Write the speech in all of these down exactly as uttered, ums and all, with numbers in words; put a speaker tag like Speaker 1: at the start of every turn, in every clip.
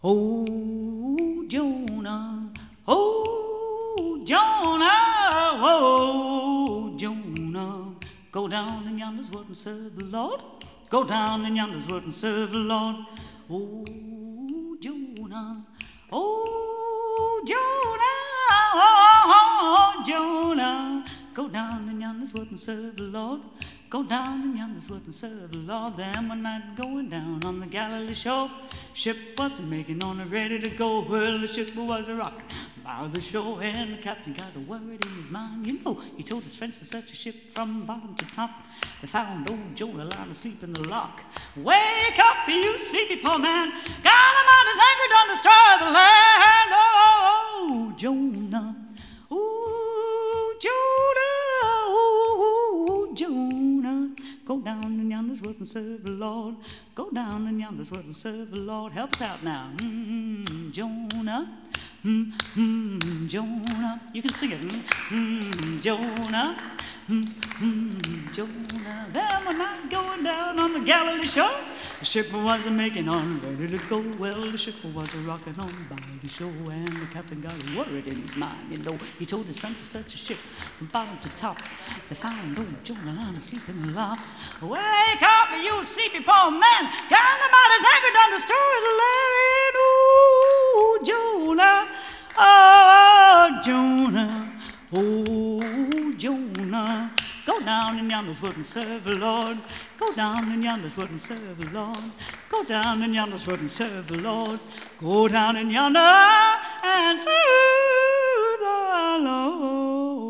Speaker 1: Oh, Jonah, oh, Jonah, oh, Jonah, go down in yonder's wood and serve the Lord. Go down in yonder's wood and serve the Lord. Oh, Jonah, oh, Jonah, oh, Jonah, go down in yonder's wood and serve the Lord. Go down in yonder's wood and serve the Lord. Then one night going down on the Galilee shore, ship wasn't making on it, ready to go. Well, the ship was a rock by the shore, and the captain got a word in his mind. You know, he told his friends to search a ship from bottom to top. They found old Jonah lying asleep in the lock. Wake up, you sleepy poor man! God Almighty's angry, done destroy the land. Oh, Jonah, ooh, Jonah, ooh, Jonah, go down in yonder's wood and serve the Lord. Go down in yonder's wood and serve the Lord. Help us out now. Mm-hmm, Jonah, mm-hmm, Jonah. You can sing it. Mm-hmm, Jonah, mm-hmm, Jonah. Then one night going down on the Galilee shore, the ship wasn't making on, ready to go. Well, the ship was rocking on by the shore, and the captain got a word in his mind. You know, he told his friends to search the ship from bottom to top. They found old Jonah lying asleep in the lock. Wake up, you sleepy poor man! God Almighty's anger done destroy the land. Ooh, Jonah, oh, Jonah, oh, Jonah, go down in yonder's wood and serve the Lord. Go down in yonder's wood and serve the Lord. Go down in yonder's wood and serve the Lord. Go down in yonder and serve the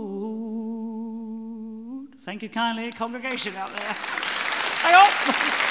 Speaker 1: Lord. Thank you kindly, congregation out there. Hey, oh.